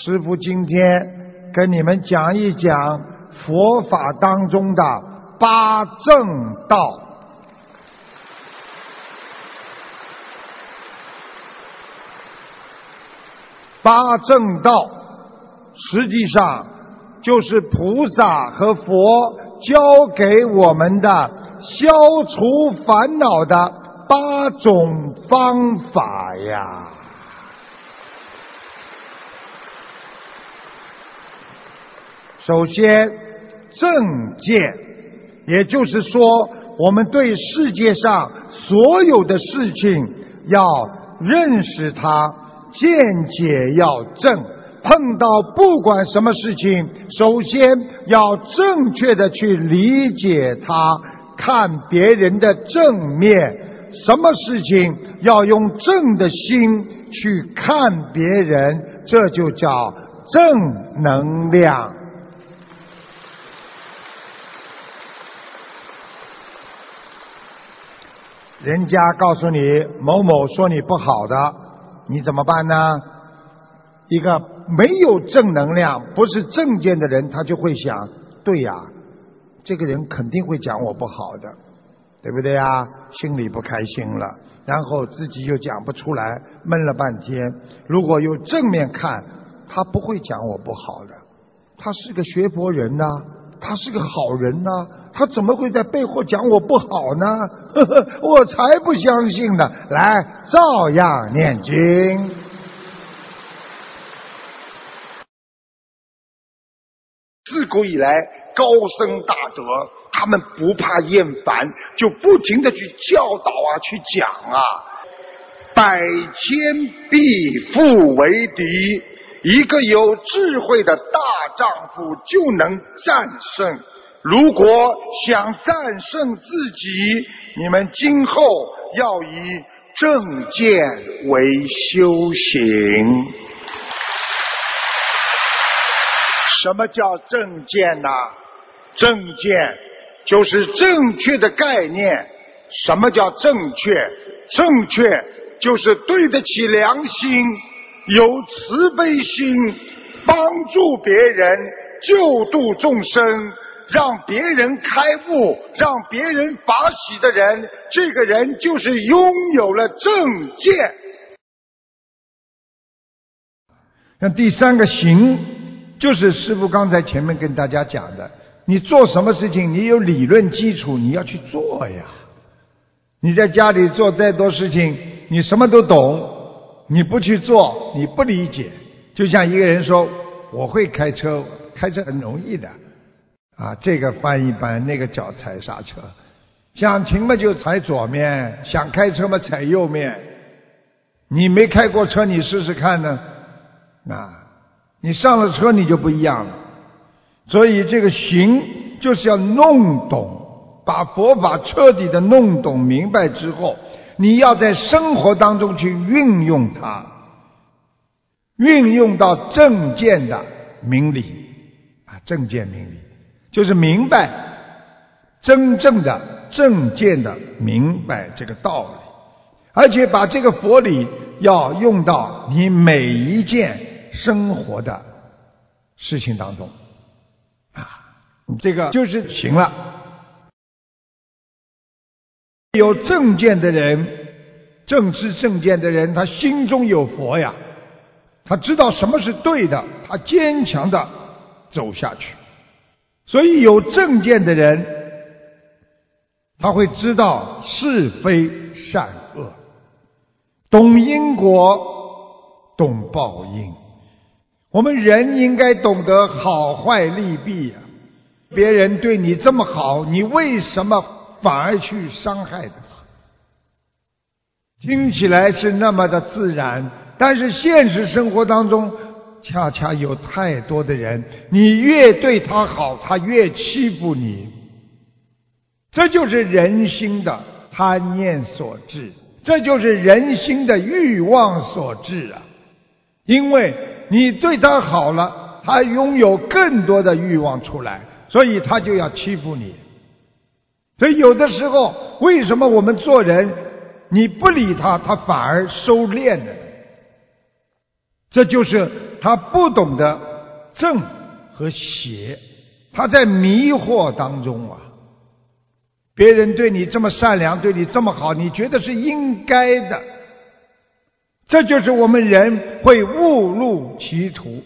师父今天跟你们讲一讲佛法当中的八正道。八正道实际上就是菩萨和佛教给我们的消除烦恼的八种方法呀。首先，正见，也就是说，我们对世界上所有的事情要认识它，见解要正。碰到不管什么事情，首先要正确的去理解它，看别人的正面。什么事情要用正的心去看别人，这就叫正能量。人家告诉你某某说你不好的，你怎么办呢？一个没有正能量，不是正见的人，他就会想，对呀，这个人肯定会讲我不好的，对不对呀？心里不开心了，然后自己又讲不出来，闷了半天。如果有正面看，他不会讲我不好的，他是个学佛人呐，他是个好人呐，他怎么会在背后讲我不好呢？我才不相信呢！来，照样念经。 自古以来，高僧大德他们不怕厌烦，就不停地去教导啊，去讲啊。百千必复为敌，一个有智慧的大丈夫就能战胜。如果想战胜自己，你们今后要以正见为修行。什么叫正见呢？正见就是正确的概念。什么叫正确？正确就是对得起良心，有慈悲心，帮助别人，救度众生，让别人开悟，让别人法喜的人，这个人就是拥有了正见。 那第三个行，就是师父刚才前面跟大家讲的，你做什么事情你有理论基础，你要去做呀。你在家里做再多事情，你什么都懂，你不去做，你不理解。就像一个人说我会开车，开车很容易的啊，这个翻一翻，那个脚踩刹车，想停嘛就踩左面，想开车嘛踩右面。你没开过车，你试试看呢？你上了车你就不一样了。所以这个行就是要弄懂，把佛法彻底的弄懂明白之后，你要在生活当中去运用它，运用到正见的明理正见明理就是明白真正的正见的明白这个道理，而且把这个佛理要用到你每一件生活的事情当中这个就是行了。有正见的人，正知正见的人，他心中有佛呀，他知道什么是对的，他坚强的走下去。所以有正见的人，他会知道是非善恶，懂因果，懂报应。我们人应该懂得好坏利弊别人对你这么好，你为什么反而去伤害他？听起来是那么的自然，但是现实生活当中恰恰有太多的人，你越对他好，他越欺负你。这就是人心的贪念所致，这就是人心的欲望所致因为你对他好了，他拥有更多的欲望出来，所以他就要欺负你。所以有的时候，为什么我们做人你不理他，他反而收敛了？这就是他不懂得正和邪，他在迷惑当中啊。别人对你这么善良，对你这么好，你觉得是应该的，这就是我们人会误入歧途。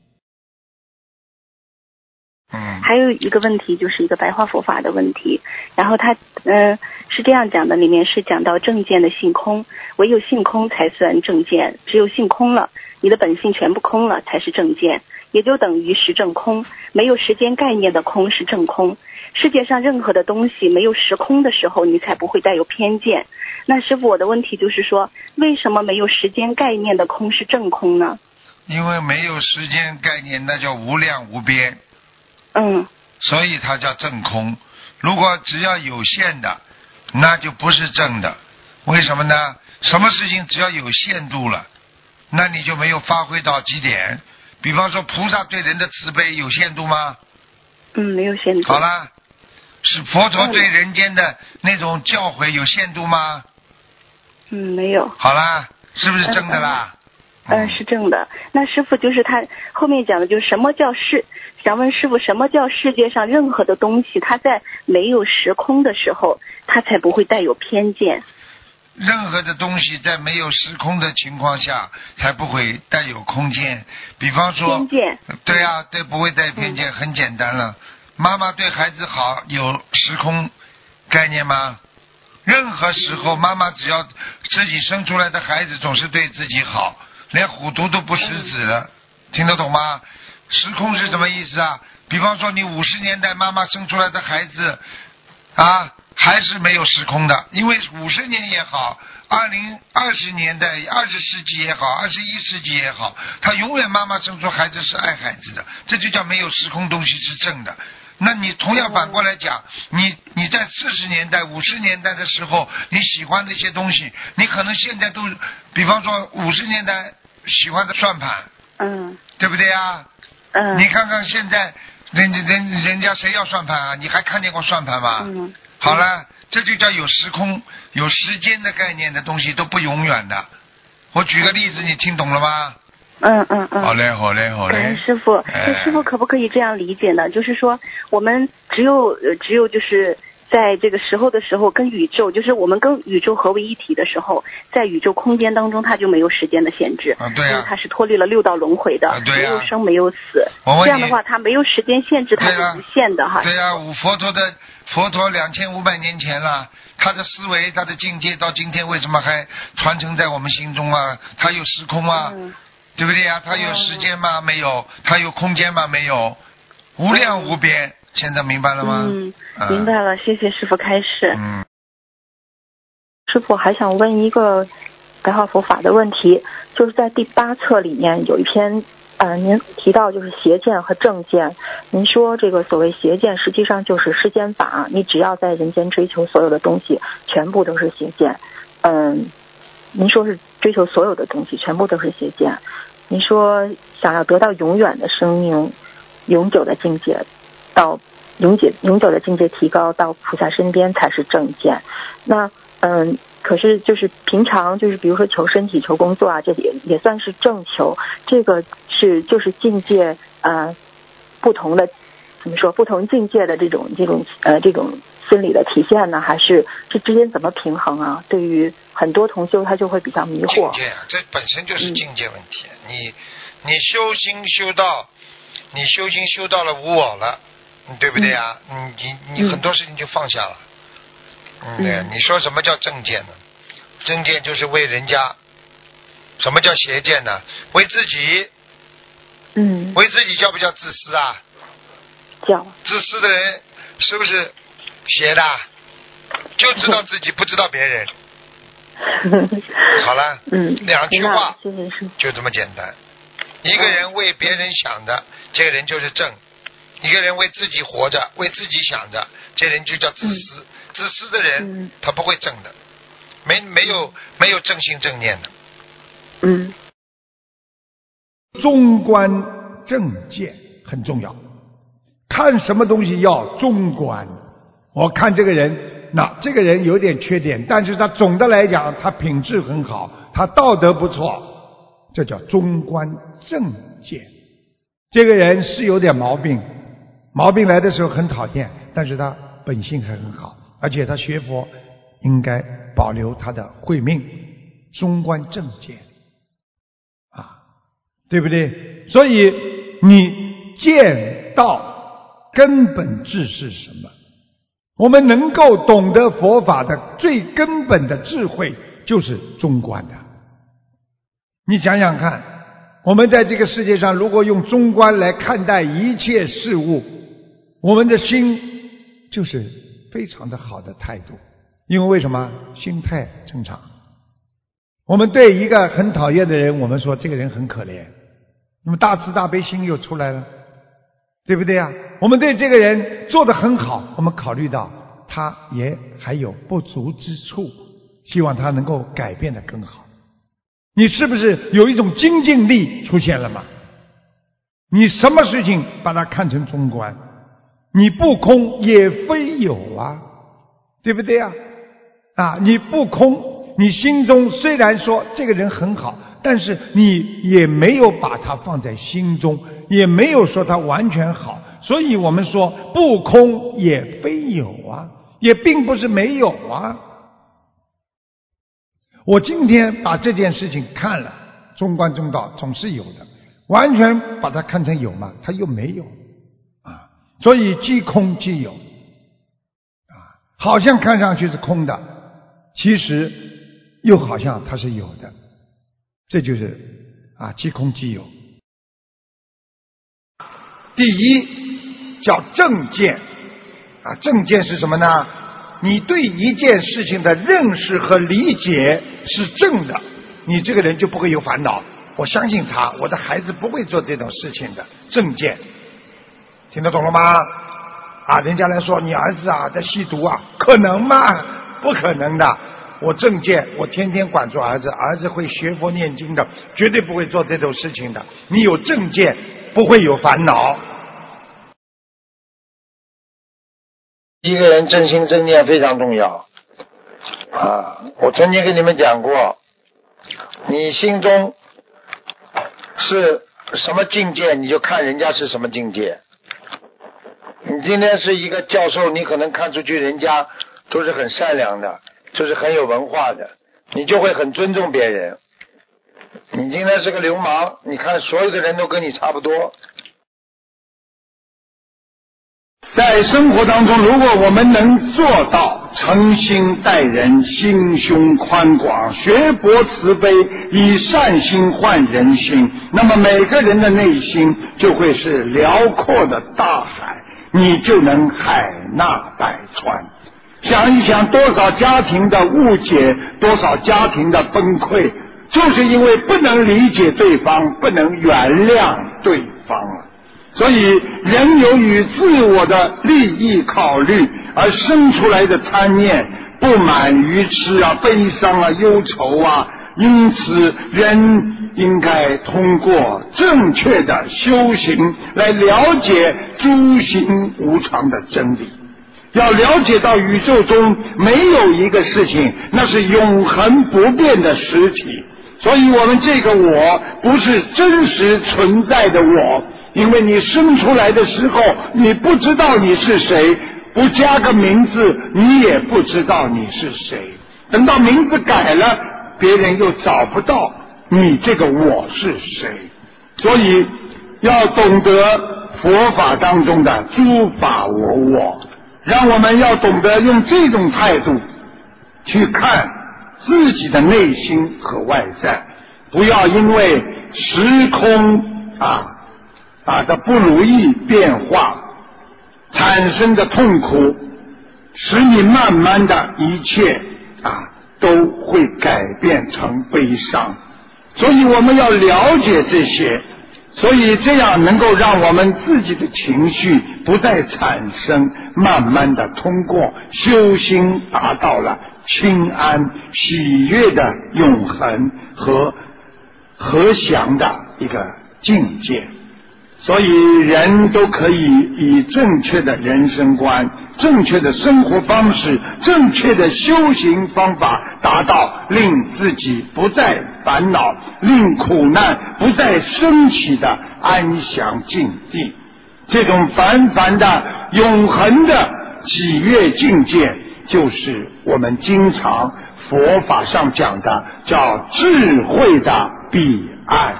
还有一个问题，就是一个白话佛法的问题，然后他是这样讲的，里面是讲到正见的性空，唯有性空才算正见，只有性空了，你的本性全部空了才是正见，也就等于实证空，没有时间概念的空是正空。世界上任何的东西没有时空的时候，你才不会带有偏见。那师父，我的问题就是说，为什么没有时间概念的空是正空呢？ 因为没有时间概念，那叫无量无边。所以它叫正空。如果只要有限的，那就不是正的。为什么呢？什么事情只要有限度了，那你就没有发挥到极点。比方说菩萨对人的慈悲有限度吗？ 没有限度。 好了，是佛陀对人间的那种教诲有限度吗？ 没有。 好了，是不是正的啦？ 是正的。那师父就是他后面讲的，就是什么叫想问师父，什么叫世界上任何的东西，它在没有时空的时候，它才不会带有偏见。 任何的东西在没有时空的情况下，才不会带有空间。比方说偏见。 对啊，对，不会带偏见，很简单了。妈妈对孩子好，有时空概念吗？任何时候，妈妈只要自己生出来的孩子总是对自己好，连虎毒都不食子了，听得懂吗？时空是什么意思啊？比方说你50年代妈妈生出来的孩子啊，还是没有时空的，因为50年也好，20年代20世纪也好，21世纪也好，他永远妈妈生出孩子是爱孩子的，这就叫没有时空东西是正的。那你同样反过来讲，你在40年代50年代的时候，你喜欢的一些东西，你可能现在都，比方说50年代喜欢的算盘，对不对啊？你看看现在人家谁要算盘啊？你还看见过算盘吗？好了，这就叫有时空有时间的概念的东西都不永远的。我举个例子，你听懂了吗？好嘞。 感恩师父。师父可不可以这样理解呢？就是说我们只有就是在这个时候的时候跟宇宙，就是我们跟宇宙合为一体的时候，在宇宙空间当中它就没有时间的限制，因为它是脱离了6道轮回的，没有生没有死，这样的话它没有时间限制，它是无限的哈。 对啊，佛陀2500年前了，他的思维他的境界到今天为什么还传承在我们心中啊？他有时空啊，对不对啊？他有时间吗？没有。他有空间吗？没有。无量无边。现在明白了吗？ 明白了，谢谢师父开示。 师父还想问一个白话佛法的问题，就是在第8册里面有一篇您提到就是邪见和正见，您说这个所谓邪见实际上就是世间法，你只要在人间追求所有的东西全部都是邪见。您说是追求所有的东西全部都是邪见，您说想要得到永远的生命，永久的境界，到永久的境界提高到菩萨身边才是正见。那可是就是平常就是比如说求身体求工作啊，这也算是正求，这个是就是境界不同的怎么说不同境界的这种心理的体现呢？还是这之间怎么平衡啊？对于很多同修他就会比较迷惑。 境界啊，这本身就是境界问题。你修心修到了无我了，对不对啊？你很多事情就放下了。对，你说什么叫正见呢？正见就是为人家。什么叫邪见呢？为自己。为自己叫不叫自私啊？ 叫。 自私的人是不是邪的？就知道自己不知道别人。好了，2句话就这么简单。一个人为别人想的，这个人就是正；一个人为自己活着，为自己想着，这人就叫自私。自私的人他不会正的，没有正心正念的。 中观正见很重要，看什么东西要中观。我看这个人，那这个人有点缺点，但是他总的来讲他品质很好，他道德不错， 这叫中观正见。这个人是有点毛病，毛病来的时候很讨厌，但是他本性还很好，而且他学佛应该保留他的慧命，中观正见对不对？所以你见到根本智是什么？我们能够懂得佛法的最根本的智慧就是中观的。你想想看，我们在这个世界上如果用中观来看待一切事物，我们的心就是非常的好的态度。因为什么？心态正常。我们对一个很讨厌的人，我们说这个人很可怜，那么大慈大悲心又出来了，对不对啊？我们对这个人做得很好，我们考虑到他也还有不足之处，希望他能够改变得更好。你是不是有一种精进力出现了吗？你什么事情把它看成中观，你不空也非有啊，对不对啊？你不空，你心中虽然说这个人很好，但是你也没有把他放在心中，也没有说他完全好，所以我们说不空也非有啊，也并不是没有啊。我今天把这件事情看了，中观中道总是有的，完全把它看成有嘛，它又没有所以既空既有好像看上去是空的，其实又好像它是有的，这就是即空即有。 第一叫正见正见是什么呢？你对一件事情的认识和理解是正的，你这个人就不会有烦恼。我相信他，我的孩子不会做这种事情的。正见听得懂了吗？人家来说你儿子在吸毒可能吗？不可能的。我正见，我天天管住儿子，儿子会学佛念经的，绝对不会做这种事情的。你有正见，不会有烦恼。 一个人真心正念非常重要我曾经跟你们讲过，你心中是什么境界，你就看人家是什么境界。你今天是一个教授，你可能看出去人家都是很善良的，就是很有文化的，你就会很尊重别人。你今天是个流氓，你看所有的人都跟你差不多。 在生活当中，如果我们能做到诚心待人，心胸宽广，学博慈悲，以善心换人心，那么每个人的内心就会是辽阔的大海，你就能海纳百川。想一想，多少家庭的误解，多少家庭的崩溃，就是因为不能理解对方，不能原谅对方所以人由于自我的利益考虑而生出来的贪念、不满、愚痴悲伤忧愁因此人应该通过正确的修行来了解诸行无常的真理。要了解到宇宙中没有一个事情那是永恒不变的实体，所以我们这个我不是真实存在的我，因为你生出来的时候你不知道你是谁，不加个名字你也不知道你是谁，等到名字改了别人又找不到你这个我是谁。所以要懂得佛法当中的诸法我我，让我们要懂得用这种态度去看自己的内心和外在，不要因为时空的不如意变化产生的痛苦，使你慢慢的一切都会改变成悲伤。所以我们要了解这些，所以这样能够让我们自己的情绪不再产生，慢慢的通过修心达到了清安喜悦的永恒和和祥的一个境界。 所以人都可以以正确的人生观、正确的生活方式、正确的修行方法，达到令自己不再烦恼、令苦难不再升起的安详境地。这种凡凡的永恒的喜悦境界，就是我们经常佛法上讲的叫智慧的彼岸。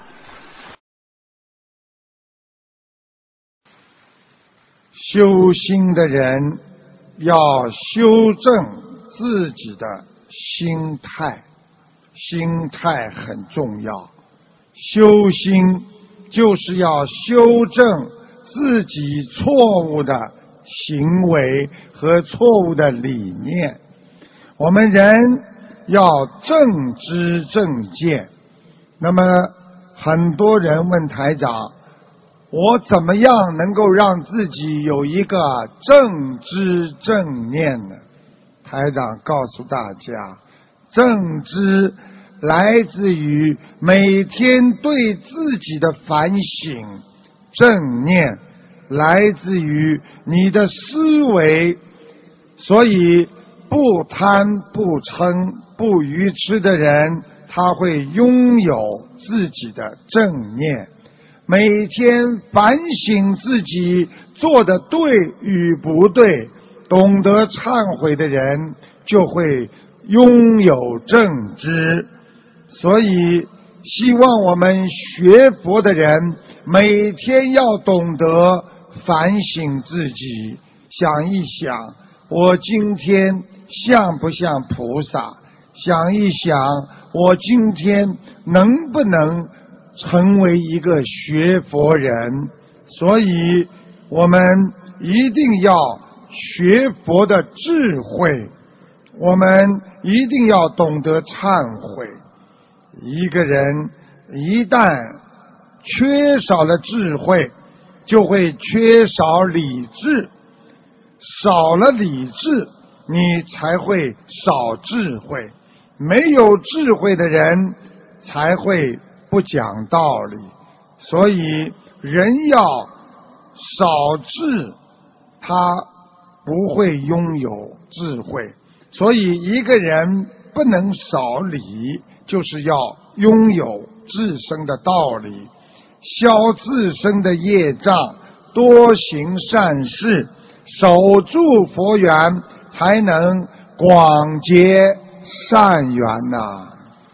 修心的人要修正自己的心态，心态很重要。修心就是要修正自己错误的行为和错误的理念。我们人要正知正见。那么很多人问台长，我怎么样能够让自己有一个正知正念呢？台长告诉大家，正知来自于每天对自己的反省，正念来自于你的思维。所以不贪不嗔不愚痴的人，他会拥有自己的正念。每天反省自己做的对与不对，懂得忏悔的人就会拥有正知。所以希望我们学佛的人每天要懂得反省自己，想一想我今天像不像菩萨，想一想我今天能不能成为一个学佛人。所以我们一定要学佛的智慧，我们一定要懂得忏悔。一个人一旦缺少了智慧，就会缺少理智，少了理智，你才会少智慧。没有智慧的人才会不讲道理。所以人要少智，他不会拥有智慧。所以一个人不能少理，就是要拥有自身的道理，消自身的业障，多行善事，守住佛缘，才能广结善缘呐。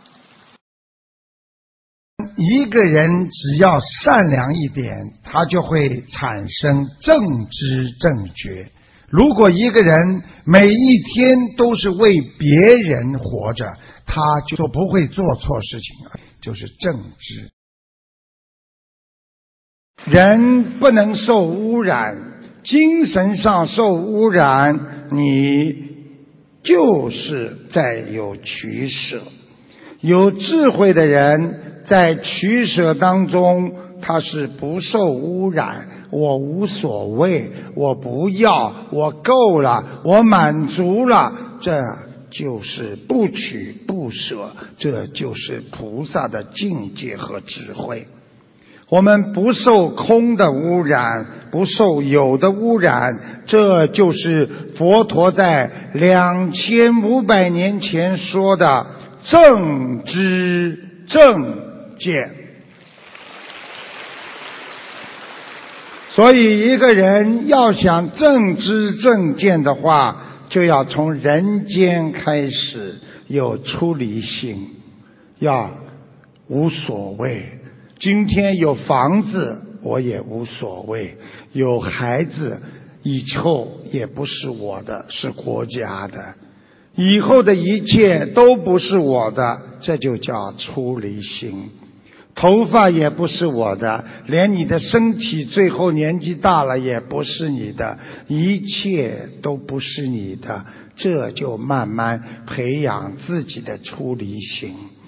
一个人只要善良一点，他就会产生正知正觉。如果一个人每一天都是为别人活着，他就不会做错事情了，就是正知。人不能受污染，精神上受污染，你就是在有取舍。有智慧的人在取舍当中，他是不受污染，我无所谓，我不要，我够了，我满足了，这就是不取不舍，这就是菩萨的境界和智慧。我们不受空的污染，不受有的污染，这就是佛陀在2500年前说的正知正见。所以一个人要想正知正见的话，就要从人间开始有出离心，要无所谓。今天有房子我也无所谓，有孩子以后也不是我的，是国家的，以后的一切都不是我的，这就叫出离心。头发也不是我的，连你的身体最后年纪大了也不是你的，一切都不是你的，这就慢慢培养自己的出离心。